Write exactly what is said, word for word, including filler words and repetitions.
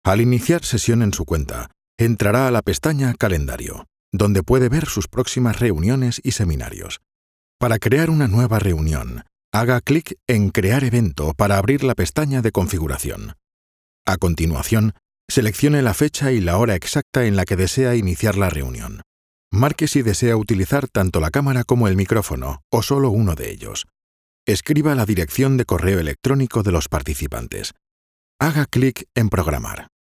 Al iniciar sesión en su cuenta, entrará a la pestaña Calendario, donde puede ver sus próximas reuniones y seminarios. Para crear una nueva reunión, haga clic en Crear evento para abrir la pestaña de configuración. A continuación, seleccione la fecha y la hora exacta en la que desea iniciar la reunión. Marque si desea utilizar tanto la cámara como el micrófono, o solo uno de ellos. Escriba la dirección de correo electrónico de los participantes. Haga clic en Programar.